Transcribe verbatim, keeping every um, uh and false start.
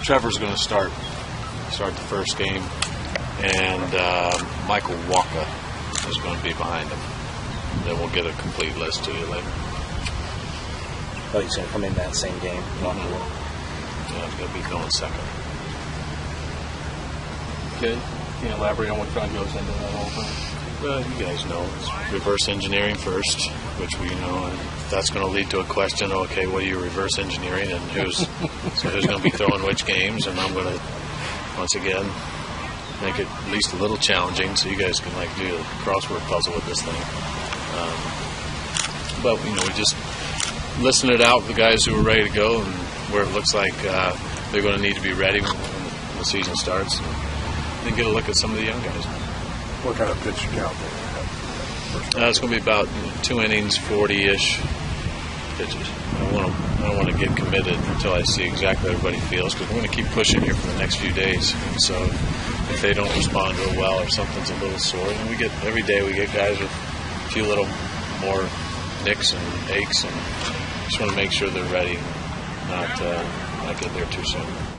Trevor's going to start start the first game, and uh, Michael Walker is going to be behind him. Then we'll get a complete list to you later. Oh, he's going to come in that same game? Mm-hmm. Yeah, he's going to be going second. Okay. Can you elaborate on what kind of goes into that whole thing? Well, you guys know it's reverse engineering first, which we know, and that's going to lead to a question. Okay, what are you reverse engineering, and who's so who's going to be throwing which games? And I'm going to once again make it at least a little challenging, so you guys can like do a crossword puzzle with this thing. Um, but you know, we just listen it out. The guys who are ready to go, and where it looks like uh, they're going to need to be ready when the season starts, and then get a look at some of the young guys. What kind of pitch count? Uh, it's going to be about two innings, forty-ish pitches. I don't want to. I don't want to get committed until I see exactly how everybody feels, because we're going to keep pushing here for the next few days. And so, if they don't respond real well or something's a little sore, and we get every day we get guys with a few little more nicks and aches, and just want to make sure they're ready, not uh, not get there too soon.